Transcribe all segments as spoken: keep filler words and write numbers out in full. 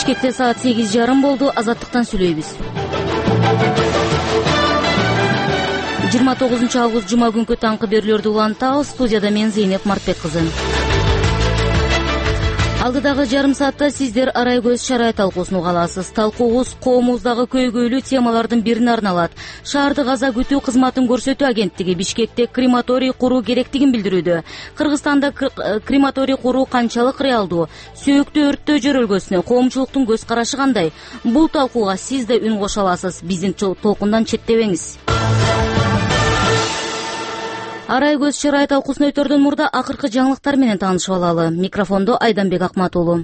Бишкекте саат сегиз жарым болду. Азаттыктан сүйлөйбүз. жыйырма тогузунчу август жума күнкү таңкы берүүлөрдү улантабыз. Студияда мен Зейнеп Мартбек кызы. Алдыдагы жарым саатта сиздер арай көз шарай талкуусун уга аласыз. Талкуубуз коомубуздагы көйгөйлүү темалардын бирине арналат. Шаардык аза күтүү кызматын көрсөтүү агенттиги Бишкекте крематорий куруу керектигин билдирүүдө. Кыргызстанда крематорий куруу канчалык реалдуу? Сөөктү өрттөө жөрөлгөсүнө коомчулуктун көз карашы кандай? Бул талкууга сиз да үн кошо аласыз. Биздин толкундан четтебеңиз. Арай көз шарай талкуусун өтөрдөн мурда акыркы жаңылыктар менен таанышып алалы. Микрофондо Айданбек Акматуулу.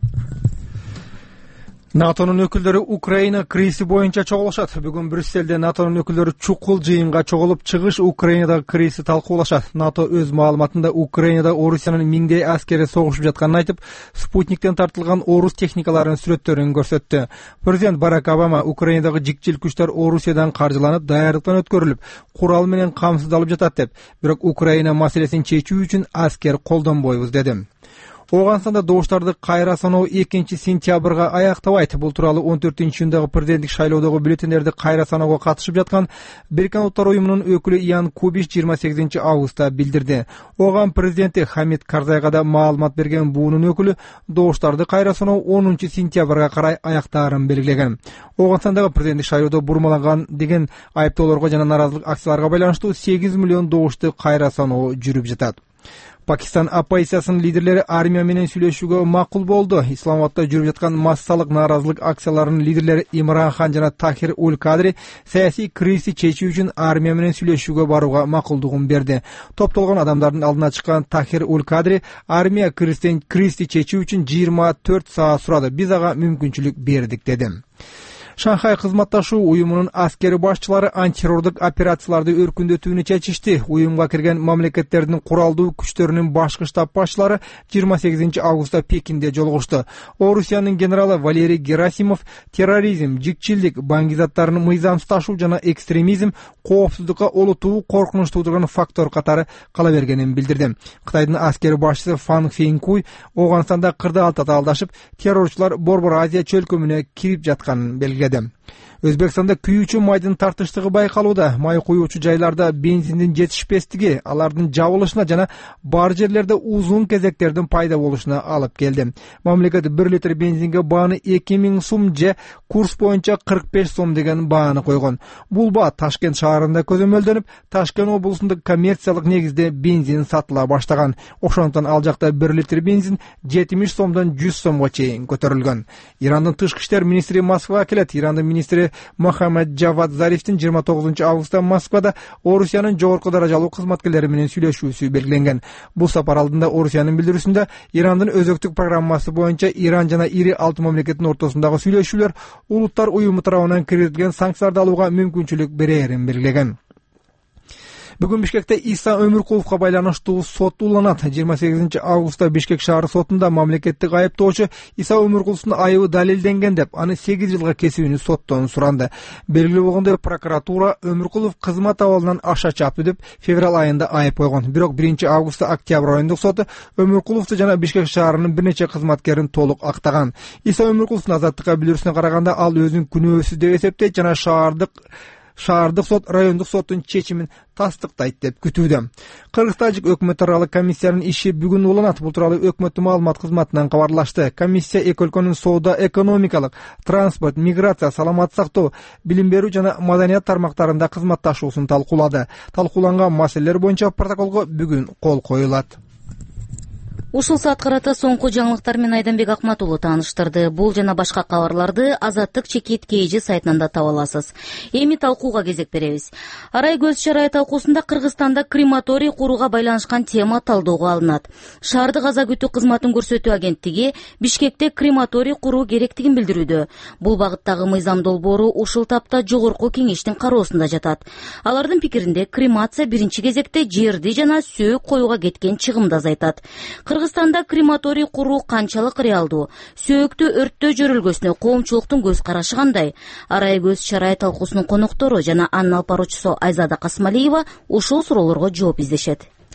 НАТОнун өкүлдөрү Украина кризиси боюнча чогулушат. Бүгүн Брюсселде НАТОнун өкүлдөрү чукул жыйынга чогулуп, чыгыш Украинадагы кризисти талкуулашат. НАТО өз маалыматында Украинада Орусиянын миңдей аскери согушуп жатканын айтып, спутниктен тартылган орус техникаларынын сүрөттөрүн көрсөттү. Президент Барак Обама Украинадагы жикчил күчтөр Орусиядан каржыланып, даярдыктан өткөрүлүп, курал менен камсыздалып жатат деп, бирок Украина маселесин чечүү үчүн аскер колдонбойбуз деди. Оганстанда добуштарды кайра саноо экинчи сентябрга аяктабайт. Бул тууралуу он төртүнчү июндагы президенттик шайлоодогу бюллетендерди кайра саноого катышып жаткан Бириккен Улуттар уюмунун өкүлү Ян Кубиш жыйырма сегизинчи августта билдирди. Оган президенти Хамид Карзайга да маалымат берген буунун өкүлү добуштарды кайра саноо онунчу сентябрга карай аяктаарын белгилеген. Оганстандагы президенттик шайлоодо бурмаланган деген айыптоолорго жана наразылык акцияларга байланыштуу сегиз миллион добушту кайра саноо жүрүп жатат. Пакистан оппозициясынын лидерлери армия менен сүйлөшүүгө макул болду. Исламабадда жүрүп жаткан массалык нааразылык акцияларынын лидерлери Имран Хан жана Тахир Уль Кадри саясий кризисти чечүү үчүн армия менен сүйлөшүүгө барууга макулдугун берди. Топтолгон адамдардын алдына чыккан Тахир Уль Кадри армия кризисти чечүү үчүн жыйырма төрт саат сурады. Биз ага мүмкүнчүлүк бердик деди. Шанхай кызматташуу уюмунун аскери башчылары антитеррордук операцияларды өркүндөтүүнү чечишти. Уюмга кирген мамлекеттердин куралдуу күчтөрүнүн башкы штаб башчылары жыйырма сегизинчи августта Пекинде жолугушту. Орусиянын генералы Валерий Герасимов терроризм, жикчилдик, баңгизаттардын мыйзамсыз ташуу жана экстремизм коопсуздукка олутуу коркунуч туудурган фактор катары кала бергенин билдирди. Кытайдын аскери башчысы Фан Фейнкуй Оганстанда кырдаал татаалдашып, террорчулар Борбор Азия чөлкөмүнө кирип жатканын белгиледи. Өзбекстанда күйүүчү майдын тартыштыгы байкалууда. Май куюучу жайларда бензиндин жетишпестиги алардын жабылышына жана бар жерлерде узун кезектердин пайда болушуна алып келди. Мамлекет бир литр бензинге бааны эки миң сом же курс боюнча кырк беш сом деген бааны койгон. Бул баа Ташкент шаарында көзөмөлдөнүп, Ташкент облусунда коммерциялык негизде бензин сатыла баштаган. Ошондон ал жакта бир литр бензин жетимиш сомдон жүз сомго чейин көтөрүлгөн. Ирандын тышкы иштер министри Москвага келет. Ирандын министри Мохаммед Джавад Зарифтин жыйырма тогузунчу августта Москвада Орусиянын жогорку даражалуу кызматкерлери менен сүйлөшүүсү белгиленген. Бул сапар алдында Орусиянын билдирүүсүндө Ирандын өзөктүк программасы боюнча Иран жана ири алты мамлекеттин ортосундагы сүйлөшүүлөр улуттар уюму тарабынан киргизилген санкцияларды алууга мүмкүнчүлүк берерин белгилеген. Бүгүн Бишкекте Иса Өмүркуловго байланыштуу сот уланат. жыйырма сегизинчи августта Бишкек шаар сотунда мамлекеттик айыптоочу Иса Өмүркуловдун айыбы далилденген деп, аны сегиз жылга кесүүнү соттон суранды. Белгилүү болгондой, прокуратура Өмүркулов кызмат абалынан аша чапты деп февраль айында айып койгон. Бирок биринчи августта октябрь айындык соту Өмүркуловду жана Бишкек шаарынын бир нече кызматкерин толук актаган. Иса Өмүркуловдун азаттыкка билдирүүсүнө караганда, ал өзүн күнөөсүз деп эсептейт жана шаардык шаардык сот райондук соттун чечимин тастыктайт деп күтүүдө. Кыргыз-Тажик өкмөт аралык комиссиянын иши бүгүн уланат. Бул тууралуу өкмөттүн маалымат кызматынан кабарлашты. Комиссия эки өлкөнүн соода, экономикалык, транспорт, миграция, саламаттык сактоо, билим берүү жана маданият тармактарында кызматташуусун талкуулады. Талкууланган маселелер боюнча протоколго бүгүн кол коюлат. Ушул саат карата соңку жаңылыктар менен Айданбек Акматуулу тааныштырды. Бул жана башка кабарларды Азаттык чекит кейжи сайтынан да таба аласыз. Эми талкууга кезек беребиз. Арай көз шарай талкуусунда Кыргызстанда крематорий курууга байланышкан тема талдоого алынат. Шаардык аза күтүү кызматын көрсөтүү агенттиги Бишкекте крематорий куруу керектигин билдирүүдө. Бул багыттагы мыйзам долбоору ушул тапта жогорку кеңештин кароосунда жатат. Алардын пикиринде кремация биринчи кезекте жерди жана сөөк коюуга кеткен чыгымды азайтат. Кыргызстанда крематорий куруу канчалык реалдуу? Сөөктү өрттөө жөрөлгөсүнө коомчулуктун көз карашы кандай? Арай көз шарай талкуусунун коноктору жана анын алып баруучусу Айзада Касмалиева ушул суроолорго жооп издешет.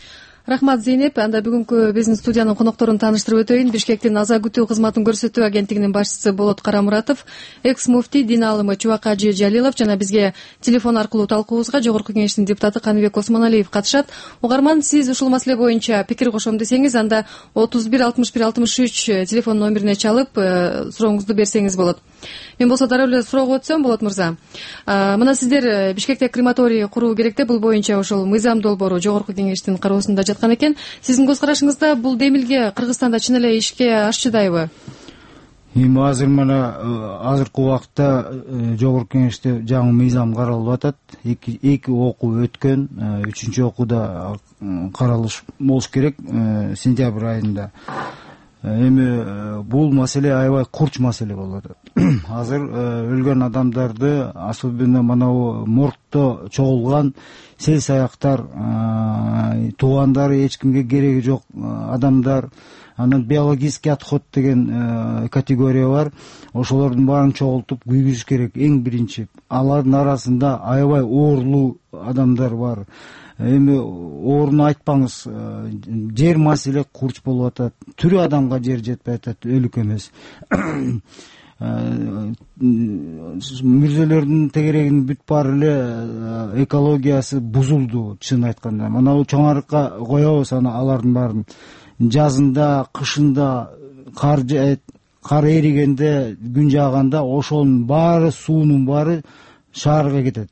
Рахмат, Зейнеп. Анда бүгүнкү биздин студиянын конокторун тааныштырып өтөйүн. Бишкектин аза күтүү кызматын көрсөтүү агенттигинин башчысы Болот Карамуратов, экс муфтий, дин аалымы Чубак Ажи Жалилов жана бизге телефон аркылуу талкуубузга Жогорку Кеңештин депутаты Каныбек Осмоналиев катышат. Угарман, сиз ушул маселе боюнча пикир кошом десеңиз, анда отуз бир алтымыш бир алтымыш үч телефон номерине чалып сурооңузду берсеңиз болот. Мен болсо дароо эле суроого өтсөм, Болот мырза. Мына сиздер Бишкекте крематорий куруу керек да, бул боюнча ошол мыйзам долбоору Жогорку Кеңештин кароосунда жаткан экен. Сиздин көз карашыңызда бул демилге Кыргызстанда чын эле ишке ашчыдайбы? Эми азыр мына азыркы убакта Жогорку Кеңеште жаңы мыйзам каралып атат. Эки эки окуу өткөн, үчүнчү окууда каралыш болуш керек сентябрь айында. Эми бул маселе аябай курч маселе болуп атат. Азыр өлгөн адамдарды, особенно манабу моргто чогулган сел саяктар, туугандары, эч кимге кереги жок адамдар, анан биологический отход деген категория бар. Ошолордун баарын чогултуп күйгүзүш керек эң биринчи. Алардын арасында аябай оорлуу адамдар бар. Эми орун айтпаңыз, жер маселе курч болуп атат. Түрү адамга жер жетпей атат, өлүк эмес. Мүрзөлөрдүн тегерегинин бүт баары эле экологиясы бузулду, чын айтканда. Мына чоң арыкка коебуз алардын баарын. Жазында, кышында, кар кар эригенде, күн жааганда ошонун баары, суунун баары шаарга кетет.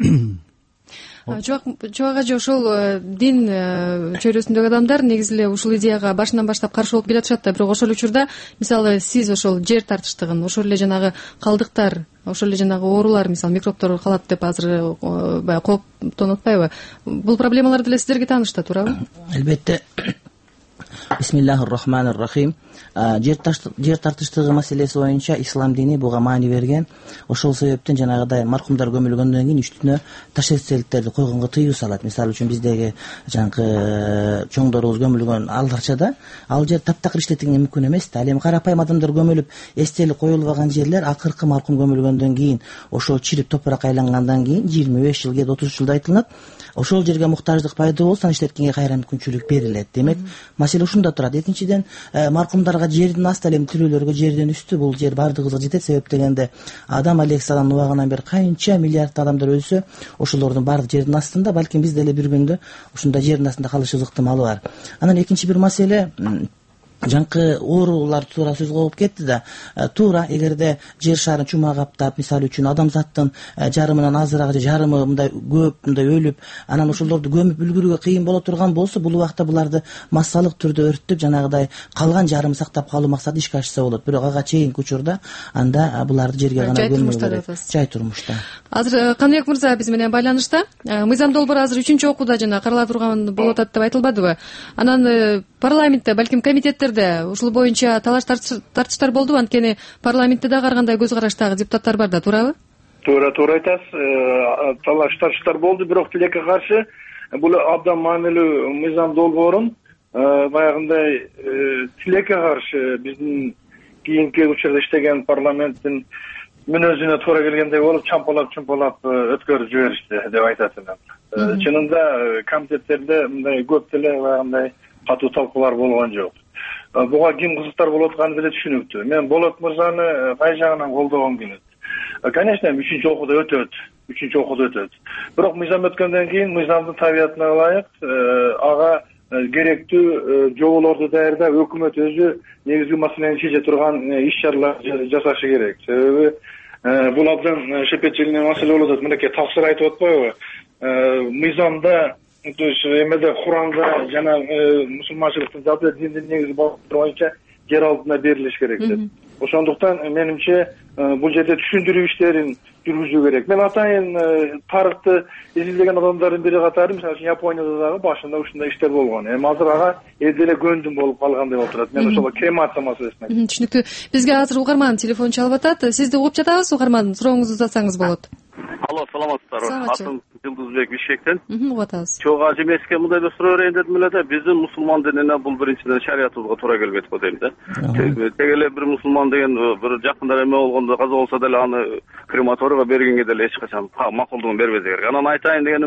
Чубак Ажи, ошол дин чөйрөсүндөгү адамдар негизи эле ушул идеяга башынан баштап каршы болуп келатышат да, бирок ошол учурда мисалы сиз ошол жер тартыштыгын, ошол эле жанагы калдыктар, ошол эле жанагы оорулар, мисалы микробтор калат деп азыр баягы кооптонуп атпайбы? Бул проблемалар деле сиздерге тааныш да, туурабы? Албетте. Бисмиллахир рахманир рахим. Жер тартыштыгы маселеси боюнча ислам дини буга маани берген. Ошол себептен жанагыдай маркумдар көмүлгөндөн кийин үстүнө таш эстеликтерди койгонго тыюу салат. Мисалы үчүн биздеги жанагы чоңдорубуз көмүлгөн алдарчада ал жер таптакыр иштетилген мүмкүн эмес да. Ал эми карапайым адамдар көмүлүп эстелик коюлбаган жерлер акыркы маркум көмүлгөндөн кийин, ошол чирип топурак айлангандан кийин жыйырма беш жыл кээ отуз жылда айтылат. Ошол жерге муктаждык пайда болсо иштеткенге кайра мүмкүнчүлүк берилет. Демек, маселе ушунда турат. Экинчиден, маркумдарга жердин асты, ал эми тирүүлөргө жерден үстү, бул жер бардыгыбызга жетет. Себеп дегенде Адам алейхиссаламдын убагынан бери канча миллиард адамдар өлсө, ошолордун баардыгы жердин астында, балким биз деле бир күндө ушундай жердин астында калыш ыктымалы бар. Анан экинчи бир маселе, жаңкы оорулар туура сөз кылып кетти да. Туура, эгерде жер шарын чума каптап, мисалы үчүн адамзаттын жарымынан азыраак же жарымы мындай көп мындай өлүп, анан ошолорду көмүп үлгүрүүгө кыйын боло турган болсо, бул убакта буларды массалык түрдө өрттөп, жанагыдай калган жарымы сактап калуу максаты ишке ашса болот. Бирок ага чейинки учурда анда буларды жерге гана көмүү керек. Жай турмушта. Азыр Каныбек мырза биз менен байланышта. Мыйзам долбоору азыр үчүнчү окууда жана карала турган болуп атат деп айтылбадыбы? Анан парламентте, балким комитеттерде ушул боюнча талаш тартыштар болдубу? Анткени парламентте дагы ар кандай көз караштагы депутаттар бар да, туурабы? Туура, туура айтасыз. Талаш тартыштар болду, бирок тилекке каршы бул абдан маанилүү мыйзам долбоорун баягындай тилекке каршы биздин кийинки учурда иштеген парламенттин мүнөзүнө туура келгендей болуп, чампалап-чумпалап өткөрүп жиберишти деп айтат элем. Чынында комитеттерде мындай көп деле баягындай катуу талкуулар болгон жок. Буга ким кызыктар болуп атканы деле түшүнүктүү. Мен Болот мырзаны кай жагынан колдогом келет. Конечно, үчүнчү окууда өтөт. Үчүнчү окууда өтөт. Бирок мыйзам өткөндөн кийин мыйзамдын табиятына ылайык ага керектүү жоболорду даярдап, өкмөт өзү негизги маселени чече турган иш-чаралар жасашы керек. Себеби бул абдан шепетчилине маселе болуп атат. Мынакей таксыр айтып атпайбы? Мыйзамда, то есть эмеде Куранга жана мусулманчылыктын жалпы диндин негизи боюнча жер алдына берилиш керек деп. Ошондуктан менимче бул жерде түшүндүрүү иштерин жүргүзүү керек. Мен атайын тарыхты изилдеген адамдардын бири катары, мисалы үчүн Японияда дагы башында ушундай иштер болгон. Эми азыр ага элделе көндүм болуп калгандай болуп турат. Мен ошол кремация маселесине. Түшүнүктүү. Бизге азыр угарман телефон чалып атат. Сизди угуп жатабыз, угарман. Сурооңузду узатсаңыз болот. Алло, саламатсыздарбы? Атым Жылдызбек Бишкектен. Угуп атабыз. Чогуу Ажи эмеске мындай да суроо берейин дедим эле да. Биздин мусулман динине бул биринчиден шариятыбызга туура келбейт го дейм да. Тег эле бир мусулман деген бир жакындар эме болгондо каза болсо деле аны крематорийга бергенге деле эч качан макулдугун бербесе керек. Анан айтайын дегеним,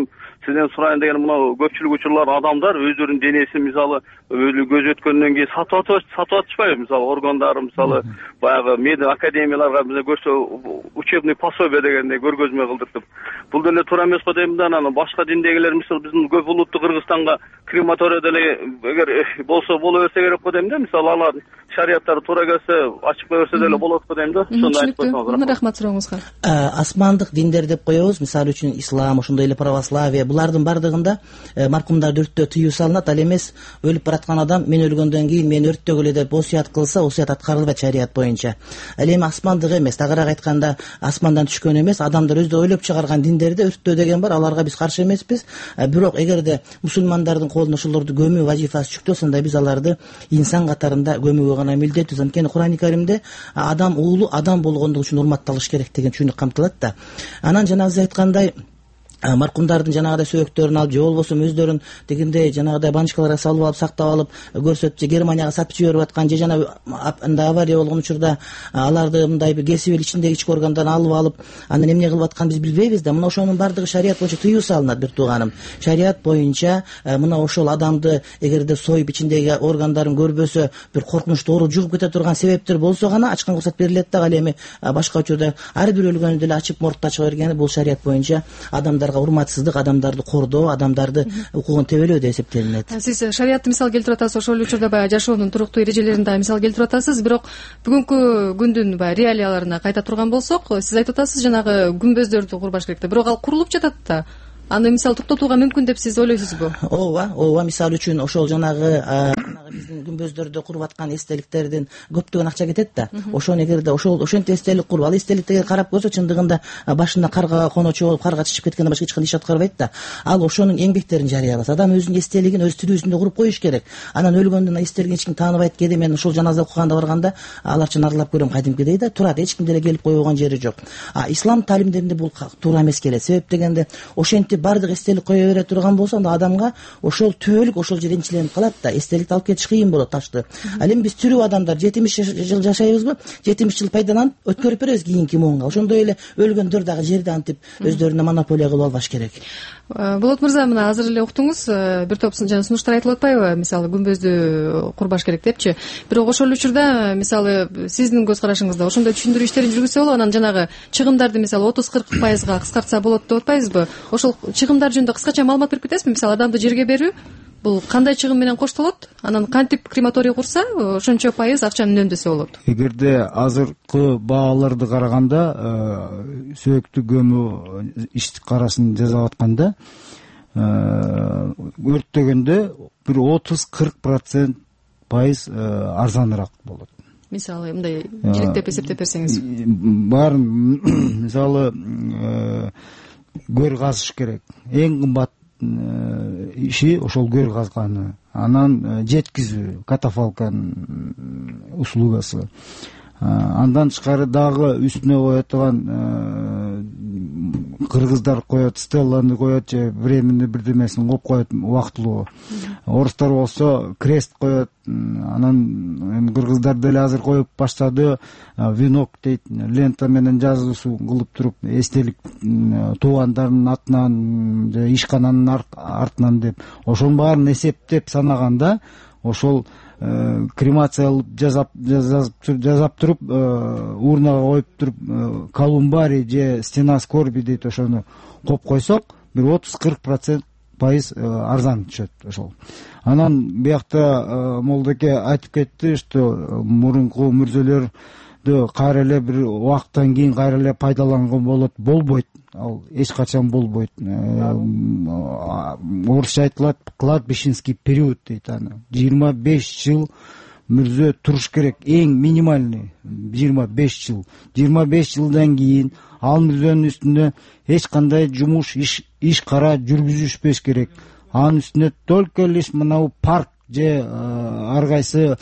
сизден сурайын деген мына көпчүлүк учурлар адамдар өздөрүнүн денесин мисалы көз өткөндөн кийин сатып сатып атышпайбы, мисалы органдар, мисалы баягы медицина академияларга бизе көрсө учебный пособие дегендей көргөзмө кылдыртып, бул деле туура эмес го дейм да. Анан башка диндегилер мисалы биздин көп улуттуу Кыргызстанга крематория деле эгер болсо боло берсе керек го дейм да. Мисалы алар шариаттары туура келсе ачык кое берсе деле болот го дейм да. Ошондой айтып койсоңуз. Рахмат сурооңузга. Асмандык диндер деп коебуз, мисалы үчүн ислам, ошондой эле православие, булардын бардыгында маркумдарды өрттөө тыюу салынат. Ал эмес өлүп бараткан адам мен өлгөндөн кийин мени өрттөгүлө деп осуят кылса, осуят аткарылбайт шарият боюнча. Ал эми асмандык эмес, тагыраак айтканда асмандан түшкөн эмес, адамдар өздөрү ойлоп чыгарган диндерде өрттөө деген бар. Аларга биз каршы эмеспиз. Бирок эгерде мусулмандардын колуна ошолорду көмүү вазифасы жүктөлсө, анда биз аларды инсан катарында көмүүгө гана милдеттүүбүз. Анткени Курани Каримде адам уулу адам болгондугу үчүн урматталыш керек деген түшүнүк камтылат да. Анан жанагы сиз айткандай маркумдардын жанагыдай сөөктөрүн алып же болбосо өздөрүн дегендей жанагыдай банчкаларга салып алып сактап алып көрсөтүп же Германияга сатып жиберип аткан же жана авария болгон учурда аларды мындай бир кесип эле ичиндеги ички органдан алып алып анан эмне кылып атканын биз билбейбиз да. Мына ошонун бардыгы шарият боюнча тыюу салынат, бир тууганым. Шарият боюнча мына ошол адамды эгерде союп ичиндеги органдарын көрбөсө, бир коркунучтуу оору жугуп кете турган себептер болсо гана ачкан уруксат берилет да. Ал эми башка учурда ар бир өлгөндү деле ачып мордду ача бергени бул шарият боюнча адамдарга урматсыздык, адамдарды кордоо, адамдарды укугун тебелөө деп эсептелинет. Сиз шариятты мисал келтирип атасыз, ошол учурда баягы жашоонун туруктуу эрежелерин дагы мисал келтирип атасыз. Бирок бүгүнкү күндүн баягы реалияларына кайта турган болсок, сиз айтып атасыз жанагы күмбөздөрдү курбаш керек деп. Бирок ал курулуп жатат да. Аны мисалы токтотууга мүмкүн деп сиз ойлойсузбу? Ооба, ооба. Мисалы үчүн ошол жанагы биздин күмбөздөрдө куруп аткан эстеликтердин көптөгөн акча кетет да. Ошону эгерде ошол ошентип эстелик куруп, ал эстеликти карап көрсө, чындыгында башына карга коночу болуп, карга чичип кеткенден башка эч кандай иш аткарбайт да. Ал ошонун эмгектерин жарыяласа, адам өзүнүн эстелигин өз тирүүсүндө куруп коюш керек. Анан өлгөндөн эстелигин эч ким тааныбайт кээде мен ошол жаназа окуганда барганда аларчын арлап көрөм, кадимкидей да турат, эч ким деле келип койбогон жери жок. А ислам талимдеринде бул туура эмес келет. Себеп дегенде ошентип бардык эстелик кое бере турган болсо, анда адамга ошол түбөлүк ошол жерден чиленип калат да. Эстеликти алып кетиш кыйын болот, ташты. Ал эми биз тирүү адамдар жетимиш жыл жашайбызбы? жетимиш жыл пайдаланып өткөрүп беребиз кийинки муунга. Ошондой эле өлгөндөр дагы жерди антип өздөрүнө монополия кылып албаш керек. Болот мырза, мына азыр эле уктуңуз, бир топ жана сунуштар айтылып атпайбы? Мисалы күмбөздү курбаш керек депчи. Бирок ошол учурда мисалы сиздин көз карашыңызда ошондой түшүндүрүү иштерин жүргүзсө болот, анан жанагы чыгымдарды мисалы отуз кырк пайызга кыскартса болот деп атпайсызбы? Ошол чыгымдар жөнүндө кыскача маалымат берип кетесизби? Мисалы адамды жерге берүү бул кандай чыгым менен коштолот? Анан кантип крематорий курса ошончо пайыз акчаны үнөмдөсө болот? Эгерде азыркы бааларды караганда, сөөктү көмүү иш-карасын жасап атканда өрттөгөндө бир отуз кырк процент пайыз арзаныраак болот. Мисалы мындай жиликтеп эсептеп берсеңиз. Баарын мисалы көр казыш керек. Эң кымбат иши ошол көр казганы. Анан жеткизүү, катафалканын услугасы. Андан тышкары дагы үстүнө коет турган кыргыздар коет, стелланы коет же временный бирдемесин коюп коет убактылуу. Орустар болсо крест коет. Анан кыргыздар деле азыр коюп баштады. Венок дейт, лента менен жазуусу кылып туруп, эстелик туугандарынын атынан же ишкананын артынан деп. Ошонун баарын эсептеп санаганда, ошол кремация жасап жасап туруп урнага коюп туруп колумбарий же стена скорби дейт, ошону коюп койсок бир отуз кырк процент пайыз арзан түшөт ошол. Анан биякта молдоке айтып кетти, что мурунку мүрзөлөрдү кайра эле бир убакыттан кийин кайра эле пайдаланган болот. Болбойт, ал эч качан болбойт. Орусча айтылат, кладбищенский период дейт аны. жыйырма беш жыл мүрзө туруш керек, эң минимальный жыйырма беш жыл. жыйырма беш жылдан кийин ал мүрзөнүн үстүндө эч кандай жумуш, иш, иш кара жүргүзүшпөш керек. Анын үстүнө только лишь мынау парк же ар кайсы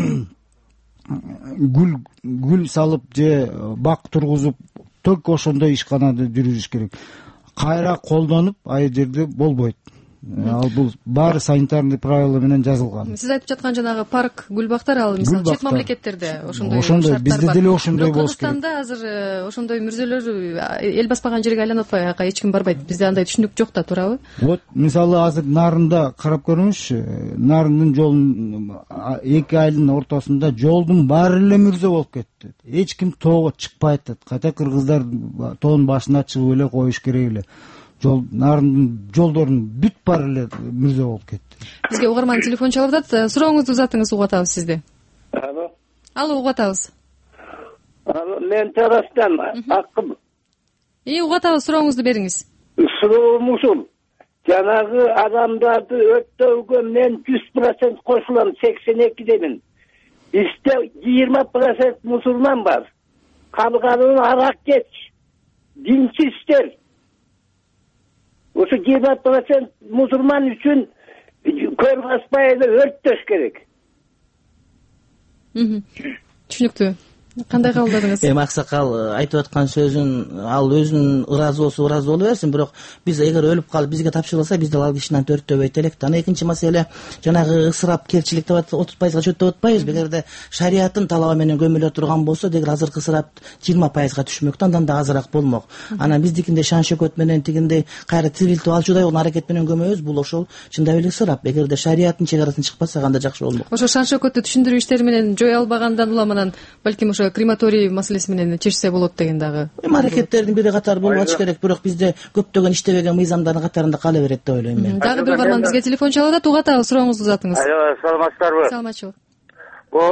гүл гүл салып же бак тургузуп только ошондой ишканады жүргүзүш керек. Кайра колдонуп ай жерде болбойт. Ал бул баары санитарный правила менен жазылган. Сиз айтып жаткан жанагы парк, гүл бактар ал мисалы чет мамлекеттерде ошондой ошондой bizde деле ошондой болуш керек. Кыргызстанда азыр ошондой мүрзөлөр эл баспаган жерге айланып атпайбы, аяка эч ким барбайт. Бизде андай түшүнүк жок да, туурабы? Вот мисалы азыр Нарында карап көрүңүзчү, Нарындын жолунун эки айылдын ортосунда жолдун баары эле мүрзө болуп кетти. Эч ким тоого чыкпайт атат. Кайта кыргыздар тоонун башына чыгып эле коюш керек эле. Жол Нарындын жолдорунун бүт баары эле мүрзө болуп кетти. Бизге угарман телефон чалып атат. Сурооңузду узатыңыз, угуп атабыз сизди. Алло. Алло, угуп атабыз. Алло, мен Тарастан акым. И угуп атабыз, сурооңузду бериңиз. Суроом ушул. Жанагы адамдарды өрттөөгө мен жүз процент кошулам, сексен экидемин. Бизде жыйырма процент мусулман бар. Калганын арак кеч, динсиздер. Ошо жыйырма процент мусулман үчүн көр баспай эле өрттөш керек. Түшүнүктүү. Кандай кабылдадыңыз? Эми Аксакал айтып аткан сөзүн ал өзүнүн ыраазы болсо ыраазы боло берсин, бирок биз эгер өлүп калып бизге тапшырылса, биз ал кишинен төрттөбөйт элек да. Анан экинчи маселе, жанагы ысырапкерчилик деп отуз пайызга чөтүп атпайбызбы? Эгерде шариаттын талабы менен көмүлө турган болсо, дегер азыркы ысырап жыйырма пайызга түшмөк да, андан да азыраак болмок. Анан биздикиндей шан шөкөт менен тигиндей кайра тирилтип алчудай болгон аракет менен көмөбүз, бул ошол чындап эле ысырап. Эгерде шариаттын чек арасын чыкпаса, кандай жакшы болмок. Ошо шан шөкөттү түшүндүрүү иштери менен жое албагандан улам анан балким ошо крематорий маселеси менен чечсе болот деген дагы. Эми аракеттердин бири катары болуп атыш керек, бирок бизде көптөгөн иштебеген мыйзамдардын катарында кала берет деп ойлойм мен. Дагы бир угарман бизге телефон чалып атат, угуп атабыз, сурооңузду узатыңыз. Айо, саламатсыздарбы? Саламатчылык. Бул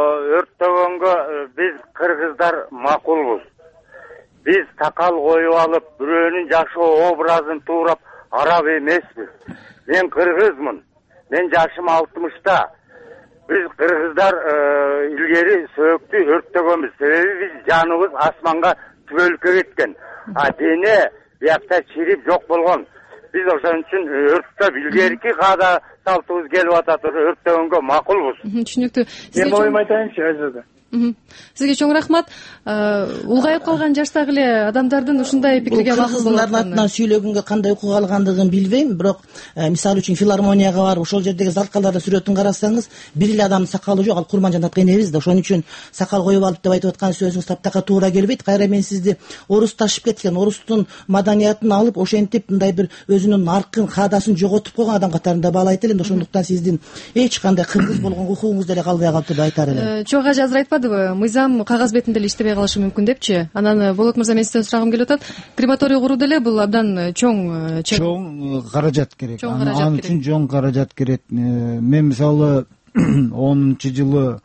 өрттөгөнгө биз кыргыздар макулбуз. Биз такал коюп алып, бирөөнүн жакшы образын туурап арап эмеспиз. Мен кыргызмын. Мен жашым алтымышта. Biz Kırgızlar e, ilgeri söğüktü örttөгөнбүз. Себеби биз жаныбыз асманга түбөлүккө кеткен. А дене биякта чирип жок болгон. Биз ошон үчүн өрттөп илгерки каада салтыбыз келип атат. Өрттөгөнгө макулбуз. Түшүнүктүү. Мен оюм айтайынчы азырда. Сизге чоң рахмат. Улгайып калган жаштагы эле адамдардын ушундай пикирге макул болуп кыргыздардын атынан сүйлөгөнгө кандай укук алгандыгын билбейм, бирок мисалы үчүн филармонияга барып ошол жердеги залкалардын сүрөтүн карасаңыз, бир эле адамдын сакалы жок, ал Курманжанат энебиз да. Ошон үчүн сакал коюп алып деп айтып аткан сөзүңүз таптакка туура келбейт. Кайра мен сизди орус ташып кеткен, орустун маданиятын алып ошентип мындай бир өзүнүн аркын, каадасын жоготуп койгон адам катарында баалайт элем. Ошондуктан сиздин эч кандай кыргыз болгон укугуңуз деле калбай калды деп айтар элем. Чоң ажы азыр айтпадыбы? Мыйзам кагаз бетинде эле иштебей калышы мүмкүн депчи. Анан Болот мырза, мен сизден сурагым келип атат. Крематорий куруу деле бул абдан чоң чоң каражат керек. Ал үчүн чоң каражат керек. Мен мисалы онунчу жылы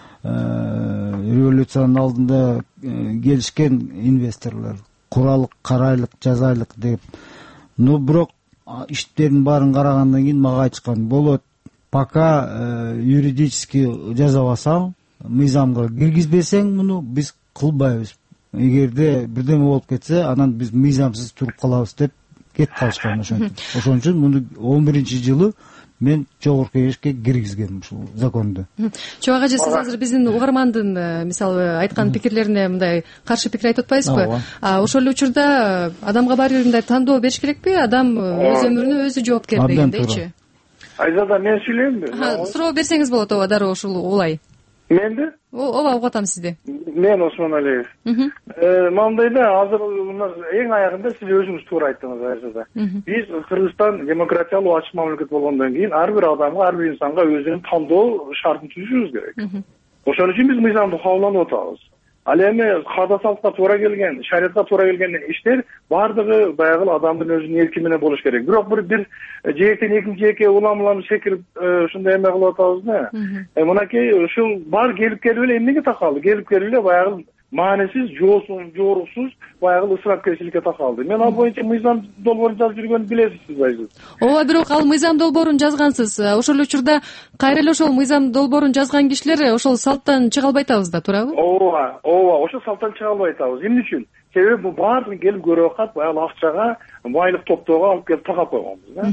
революциянын алдында келишкен инвесторлор куралык, карайлык, жазайлык деп. Но бирок иштердин баарын карагандан кийин мага айтышкан болот. Пока юридически жазабасаң, мыйзамга киргизбесең, муну биз кылбайбыз. Эгерде бирдеме болуп кетсе, анан биз мыйзамсыз туруп калабыз деп кетип калышкан. Ошон үчүн муну он биринчи жылы мен жогорку кеңешке киргизгем ушул законду. Чоң ажы, сиз азыр биздин угармандын мисалы айткан пикирлерине мындай каршы пикир айтып атпайсызбы? Ошол эле учурда адамга баары бир мындай тандоо бериш керекпи? Адам өз өмүрүнө өзү жоопкер дегендейчи. Айзада, мен сүйлөймүнбү? Суроо берсеңиз болот, ооба, дароо ушул улай. Менби? Ооба, угуп атам сизди. Мен Осмон Алиев. Мындайда азыр эң аягында сиз өзүңүз туура айттыңыз Айзада. Биз Кыргызстан демократиялуу ачык мамлекет болгондон кийин ар бир адамга, ар бир инсанга өзүнүн тандоо шартын түзүшүбүз керек. Ошон үчүн биз мыйзамды кабылданып атабыз. Ал эми каада салтка туура келген, шариатка туура келген иштер баардыгы баягы адамдын өзүнүн эрки менен болуш керек. Бирок бир бир жээктен экинчи жээкке улам-улам секирип ушундай эме кылып атабыз да. Мынакей ушул бар келип келип эле эмнеге такалды? Келип келип эле баягы маанисиз, жоосуз, жооруксуз баягы ысырапкерчиликке такалды. Мен ал боюнча мыйзам долбоорун жазып жүргөнүн билесиз сиз Айзат. Ооба, бирок ал мыйзам долбоорун жазгансыз. Ошол эле учурда кайра эле ошол мыйзам долбоорун жазган кишилер ошол салттан чыга албай атабыз да, туурабы? Ооба, ооба, ошол салттан чыга албай атабыз. Эмне үчүн? Себеби бул баардыгын келип көрүп атат, баягы акчага, байлык топтоого алып келип такап койгонбуз да.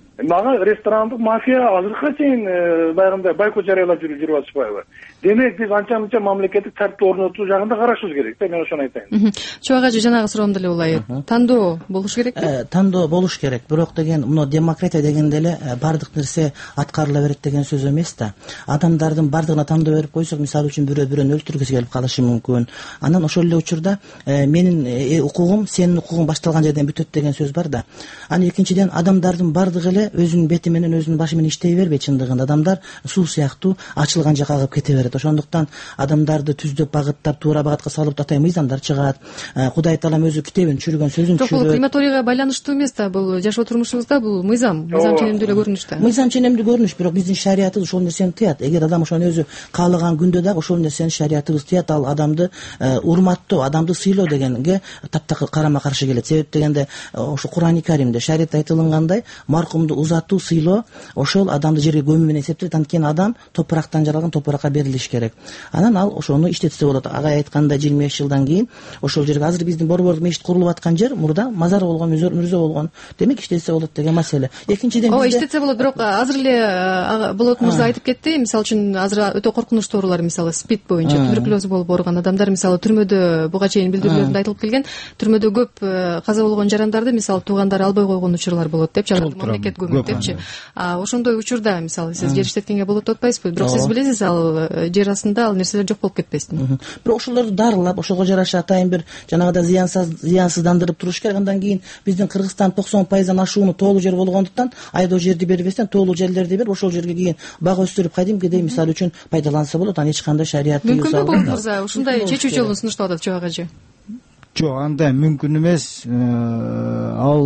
мага ресторандык мафия азыркыга чейин баягындай байкот жарыялап жүрүп атышпайбы? Демек биз анча мынча мамлекеттик тартипти орнотуу жагында карашыбыз керек да, мен ошону айтайын. Чубак ажы, жанагы суроом деле улай. Тандоо болуш керекпи? Тандоо болуш керек, бирок деген мына демократия деген деле баардык нерсе аткарыла берет деген сөз эмес да. Адамдардын баардыгына тандоо берип койсок, мисалы үчүн бирөө бирөөнү өлтүргүсү келип калышы мүмкүн. Анан ошол эле учурда менин укугум сенин укугуң башталган жерден бүтөт деген сөз бар да. Анан экинчиден адамдардын баардыгы эле өзүнүн бети менен өзүнүн башы менен иштей бербейт чындыгында. Адамдар суу сыяктуу ачылган жакка агып кете берет. Ошондуктан адамдарды түздөп багыттап туура багытка салып атайын мыйзамдар чыгат. Кудай таалам өзү китебин түшүргөн, сөзүн түшүрөт. Бул крематорийга байланыштуу эмес да, бул жашоо турмушубузда бул мыйзам, мыйзам ченемдүү эле көрүнүш да. Мыйзам ченемдүү көрүнүш, бирок биздин шариятыбыз ошол нерсени тыят. Эгер адам ошону өзү каалаган күндө дагы ошол нерсени шариятыбыз тыят. Ал адамды урматтоо, адамды сыйлоо дегенге таптакыр карама каршы келет. Себеп дегенде ошо Курани Каримде шариятта айтылгандай, маркумду узатуу, сыйлоо ошол адамды жерге көмүү менен эсептелет. Анткени адам топурактан жаралган, топуракка берилиш керек. Анан ал ошону иштетсе болот. Агай айткандай жыйырма беш жылдан кийин ошол жерге азыр биздин борбордук мешит курулуп аткан жер мурда мазар болгон, мүрзө болгон. Демек иштетсе болот деген маселе. Экинчиден ооба, иштетсе болот, бирок азыр эле Болот мырза айтып кетти. Мисалы үчүн азыр өтө коркунучтуу оорулар, мисалы спид боюнча, туберкулез болуп ооруган адамдар, мисалы түрмөдө буга чейин билдирүүлөрдө айтылып келген, түрмөдө көп каза болгон жарандарды мисалы туугандары албай койгон учурлар болот депчи, аларды мамлекет көмөт депчи. Ошондой учурда мисалы сиз жер иштеткенге болот деп атпайсызбы? Бирок сиз билесиз, ал жер астында ал нерселер жок болуп кетпесин. Бирок ошолорду дарылап, ошого жараша атайын бир жанагыдай зыянсыздандырып туруш керек. Андан кийин биздин Кыргызстан токсон пайыздан ашууну тоолуу жер болгондуктан айдоо жерди бербестен тоолуу жерлерди берип, ошол жерге кийин бага өстүрүп кадимкидей мисалы үчүн пайдаланса болот. Анан эч кандай шариаттык мүмкүнбү Болот мырза? Ушундай чечүү жолун сунуштап атат Чубак ажы. Жок, андай мүмкүн эмес. Ал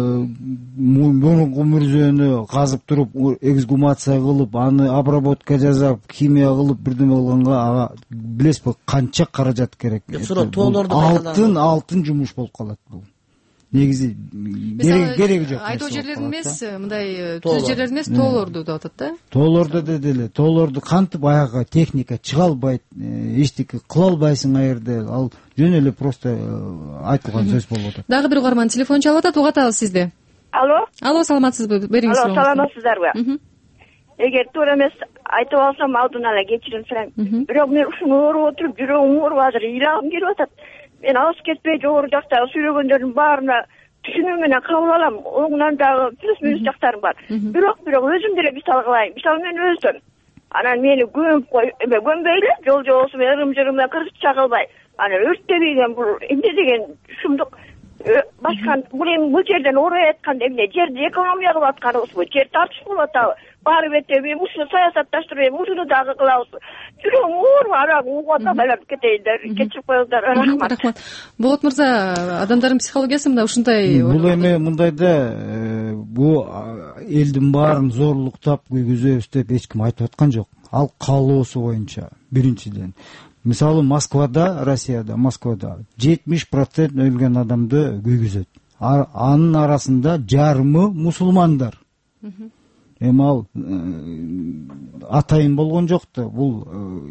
мурунку мүрзөнү казып туруп, эксгумация кылып, аны обработка жасап, химия кылып бирдеме кылганга ага билесизби канча каражат керек? Алтын, алтын жумуш болуп калат бул. Негизи кереги жок. Айдоо жерлерин эмес, мындай түз жерлерин эмес, тоолорду деп атат да. Тоолорду да деле, тоолорду кантип аяга техника чыга албайт, эчтеке кыла албайсың ал жерде. Ал жөн эле просто айтылган сөз болуп атат. Дагы бир угарман телефон чалып атат, угатабыз сизди. Алло. Алло, саламатсызбы? Бериңиз. Алло, саламатсыздарбы? Эгер туура эмес айтып алсам, алдын ала кечирим сурайм. Бирок мен ушуну ооруп отуруп, жүрөгүм ооруп азыр ыйлагым келип атат. Мен алыс кетпей жогору жактагы сүйлөгөндөрдүн баарына түшүнүү менен кабыл алам. Оңунан дагы плюс минус жактарым бар. Бирок бирок өзүм деле мисал кылайын. Мисалы мен өздүм. Анан мени көмүп кой, эме көмбөйлү, жол жолосу менен ырым-жырым менен кыргызча кылбай. Анан өрттөбөйгөн бул эмне деген шумдук башкан, бул эми бул жерден орой атканда эмне жерди экономия кылып атканыбызбы? Жер тартыш болуп атабы? Баары бетте мен ушуну саясатташтырып, ушуну дагы кылабызбы? Жүрөгүм ооруп, анан угуп атам, айлап кетейин деп кечирип коюңуздар. Рахмат. Рахмат. Болот мырза, адамдардын психологиясы мында ушундай. Бул эми мындайда бул элдин баарын зорлуктап күйгүзөбүз деп эч ким айтып аткан жок. Ал каалоосу боюнча биринчиден. Мисалы Москвада, Россияда, Москвада жетимиш процент өлгөн адамды күйгүзөт. Анын арасында жарымы мусулмандар. Эми ал атайын болгон жок да, бул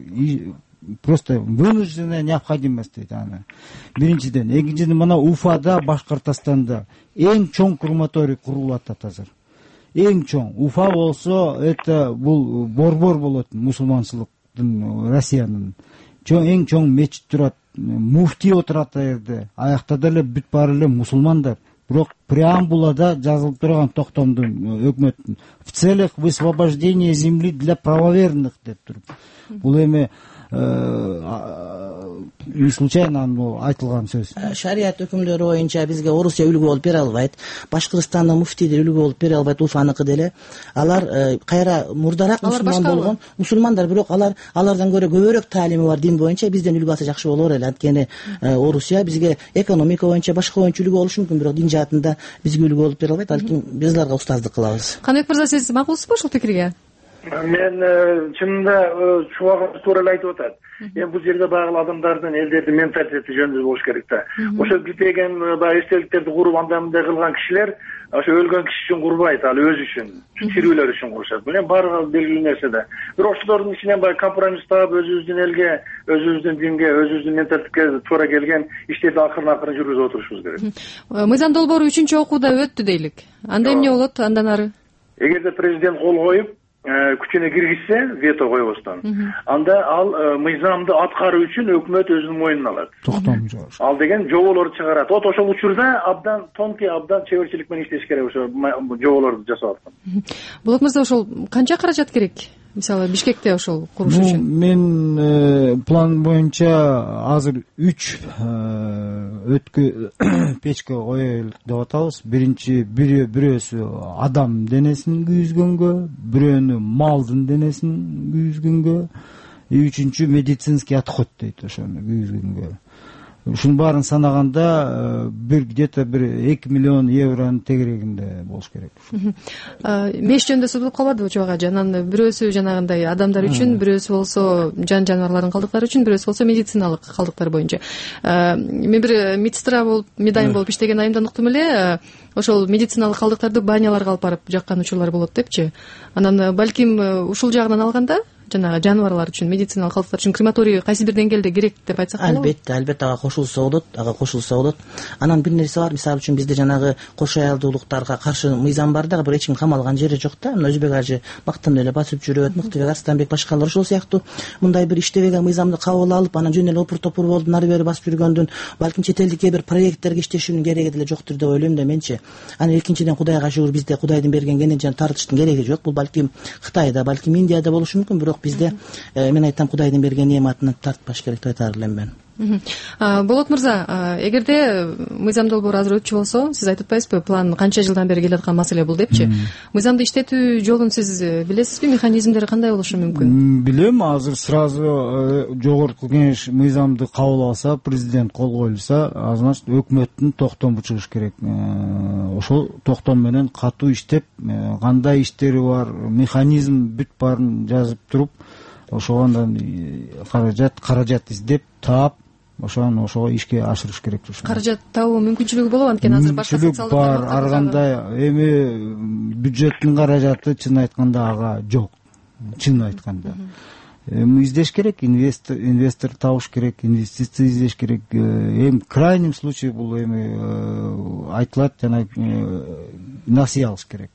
просто вынужденная необходимость дейт аны. Биринчиден, экинчиден мына Уфада, Башкортостанда эң чоң крематорий курулуп атат азыр. Эң чоң. Уфа болсо, это бул борбор болот мусулманчылыктын, Россиянын. Чоң эң чоң мечит турат, муфти отурат ал жерде. Аякта деле бүт баары эле мусулмандар. Бирок преамбулада жазылып турган токтомдун өкмөттүн в целях высвобождения земли для правоверных деп туруп. Бул эми не случайно айтылган сөз. Шарият өкүмдөрү боюнча бизге Орусия үлгү болуп бере албайт. Башкырстандын муфтийлери үлгү болуп бере албайт, Уфаныкы деле. Алар кайра мурдараак мусулман болгон мусулмандар, бирок алар алардан көрө көбүрөөк таалими бар дин боюнча бизден үлгү алса жакшы болор эле. Анткени Орусия бизге экономика боюнча, башка боюнча үлгү болушу мүмкүн, бирок дин жаатында бизге үлгү болуп бере албайт. Анткени биз аларга устаздык кылабыз. Каныбек мырза, сиз макулсузбу ушул пикирге? Мен чынында Чубак туура эле айтып атат. Эми бул жерде баягы адамдардын, элдердин менталитети жөнүндө болуш керек да. Ошо билбеген баягы эстеликтерди куруп андай мындай кылган кишилер ошо өлгөн киши үчүн курбайт, ал өзү үчүн, тирүүлөр үчүн курушат. Бул эми баары белгилүү нерсе да. Бирок ошолордун ичинен баягы компромисс таап, өзүбүздүн элге, өзүбүздүн динге, өзүбүздүн менталитетке туура келген иштерди акырын-акырын жүргүзүп отурушубуз керек. Мыйзам долбоору үчүнчү окууда өттү дейлик. Анда эмне болот андан ары? эгерде президент кол коюп күчүнө киргизсе, вето койбостон, анда ал мыйзамды аткаруу үчүн өкмөт өзүнүн мойнуна алат. Токтом чыгарат. Ал деген жоболорду чыгарат. Вот ошол учурда абдан тонкий, абдан чеберчилик менен иштеш керек ошо жоболорду жасап аткан. Болот мырза, ошол канча каражат керек? Мисалы Бишкекте ошол куруш үчүн. Мен план боюнча азыр үч өткө печке коелук деп атабыз. Биринчи бирөөсү адам денесин күйүзгөнгө, бирөөнү малдын денесин күйүзгөнгө, үчүнчү медицинский отход дейт, ошону күйүзгөнгө. Ушунун баарын санаганда бир где-то бир эки миллион евронун тегерегинде болуш керек. Меш жөндөсү болуп калбадыбы чогуу ажы? Анан бирөөсү жанагындай адамдар үчүн, бирөөсү болсо жан жаныбарлардын калдыктары үчүн, бирөөсү болсо медициналык калдыктар боюнча. Мен бир медсестра болуп, медайым болуп иштеген айымдан уктум эле, ошол медициналык калдыктарды баняларга алып барып жаккан учурлар болот депчи. Анан балким ушул жагынан алганда жанагы жаныбарлар үчүн, медициналык калдыктар үчүн крематорий кайсы бир деңгээлде керек деп айтсак болобу? Албетте, албетте ага кошулса болот, ага кошулса болот. Анан бир нерсе бар, мисалы үчүн бизде жанагы кош аялдуулуктарга каршы мыйзам бар да, бир эч ким камалган жери жок да. Мына Өзбек ажы мактанып эле басып жүрөт, Мыктыбек Арстанбек башкалар ошол сыяктуу мындай бир иштебеген мыйзамды кабыл алып, анан жөн эле опур топур болуп нары бери басып жүргөндүн, балким чет элдикке бир проекттерге иштешүүнүн кереги деле жоктур деп ойлойм да менчи. Анан экинчиден, Кудайга шүгүр, бизде Кудайдын берген кенен тартыштын кереги жок. Бул балким Кытайда, балким Индияда болушу мүмкүн, бирок бизде мен айтам Кудайдын берген неаматынан тартпаш керек деп айтар элем мен. Болот мырза, эгерде мыйзам долбоору азыр өтчү болсо, сиз айтып атпайсызбы, план канча жылдан бери келаткан маселе бул депчи. Мыйзамды иштетүү жолун сиз билесизби, механизмдери кандай болушу мүмкүн? Билем, азыр сразу жогорку кеңеш мыйзамды кабыл алса, президент кол коюлса, значит өкмөттүн токтому чыгыш керек. Ошол токтом менен катуу иштеп, кандай иштери бар, механизм бүт баарын жазып туруп, ошондон каражат каражат издеп таап, ошону ошого ишке ашырыш керек. Каражат табуу мүмкүнчүлүгү болобу? Анткени азыр башка социалдык бар, ар кандай эми бюджеттин каражаты чын айтканда ага жок. Чын айтканда. Эми издеш керек, инвестор инвестор табыш керек, инвестиция издеш керек. Эми крайним случае бул эми айтылат, жана насыя алыш керек.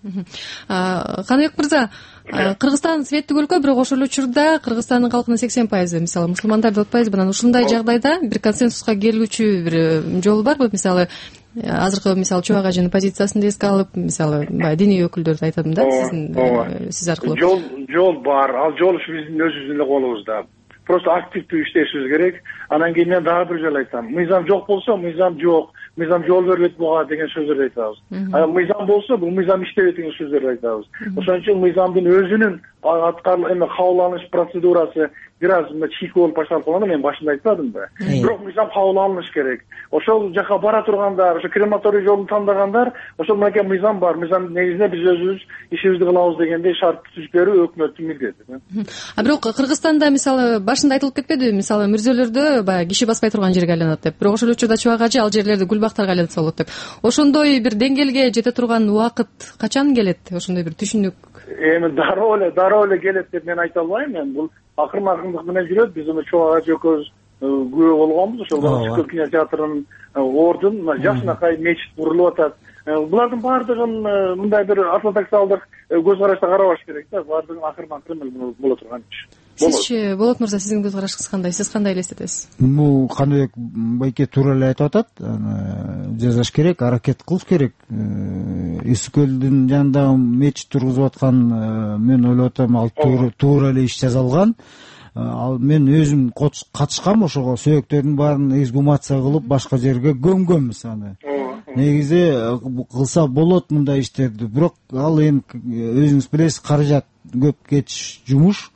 Каныбек мырза, Кыргызстан светтик өлкө, бирок ошол учурда Кыргызстандын калкынын сексен пайызы мисалы мусулмандар деп атпайбызбы? Анан ушундай жагдайда бир консенсуска келүүчү бир жол барбы? Мисалы азыркы мисалы Чубак ажынын позициясын эске алып, мисалы баягы диний өкүлдөрдү айтадым да, сиздин сиз аркылуу. Жол жол бар. Ал жол биздин өзүбүздүн эле колубузда. Просто активдүү иштешибиз керек. Анан кийин мен дагы бир жолу айтам. Мыйзам жок болсо, мыйзам жок. Мыйзам жол бербейт буга деген сөздөрдү айтабыз. А мыйзам болсо, бул мыйзам иштебейт деген сөздөрдү айтабыз. Ошон үчүн мыйзамдын өзүнүн аткарылып эми кабыл алыныш процедурасы бир аз мына чийик болуп башталып калганда, мен башында айтпадымбы? Бирок мыйзам кабыл алыныш керек. Ошол жака бара тургандар, ошо крематорий жолун тандагандар, ошол мынакей мыйзам бар. Мыйзам негизинде биз өзүбүз ишибизди кылабыз дегенде шарт түзүп берүү өкмөттүн милдети. А бирок Кыргызстанда мисалы башында айтылып кетпеди, мисалы мүрзөлөрдө баягы киши баспай турган жерге айланат деп. Бирок ошол учурда Чубак ажы ал жерлерди гүл бактарга айлантса болот деп. Ошондой бир деңгээлге жете турган убакыт качан келет? Ошондой бир түшүнүк. Эми дароо эле, дароо эле келет деп мен айта албайм. Мен бул акырма акырындык менен жүрөт. Биз эми Чубак ажы экөөбүз күбө болгонбуз. Ошол Шүкүр кинотеатрынын ордун жакшынакай мечит курулуп атат. Булардын баардыгын мындай бир ортодоксалдык көз карашта карабаш керек да. Баардыгын акырма акырын боло турган иш. Сизчи, Болот мырза, сиздин көз карашыңыз кандай? Сиз кандай элестетесиз? Бул Каныбек байке туура эле айтып атат. Жазаш керек, аракет кылыш керек. Исүкөлдүн жанындагы мечит тургузуп аткан, мен ойлоп атам, ал туура эле иш жасалган. Ал мен өзүм катышкам ошого, сөөктөрдүн баарын эксгумация кылып башка жерге көмгөнбүз аны. Негизи кылса болот мындай иштерди, бирок ал эми өзүңүз билесиз, каражат көп кетиш жумуш.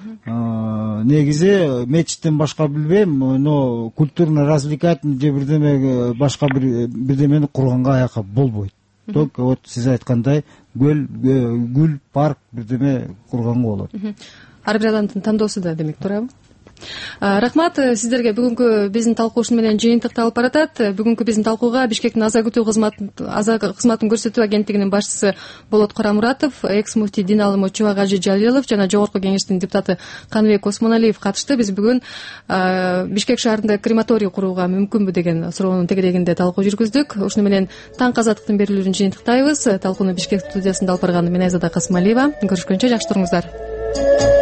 Негизи мечиттен башка билбейм, но культурно развлекательный же бирдеме башка бир бирдемени курганга аякка болбойт. Только вот сиз айткандай көл, гүл, парк бирдеме курганга болот. Ар бир адамдын тандоосу да демек туурабы? Рахмат сиздерге. Бүгүнкү биздин талкуу ушуну менен жыйынтыкталып баратат. Бүгүнкү биздин талкууга Бишкектин Аза күтүү кызматын көрсөтүү агенттигинин башчысы Болот Карамуратов, экс муфтий дин алымы Чубак Ажи Жалилов жана Жогорку Кеңештин депутаты Каныбек Осмоналиев катышты. Биз бүгүн Бишкек шаарында крематорий курууга мүмкүнбү деген суроонун тегерегинде талкуу жүргүздүк. Ушуну менен таңкы азаттыктын берүүлөрүн жыйынтыктайбыз. Талкууну Бишкек студиясында алып барган мен Айзада Касымалиева. Көрүшкөнчө жакшы туруңуздар.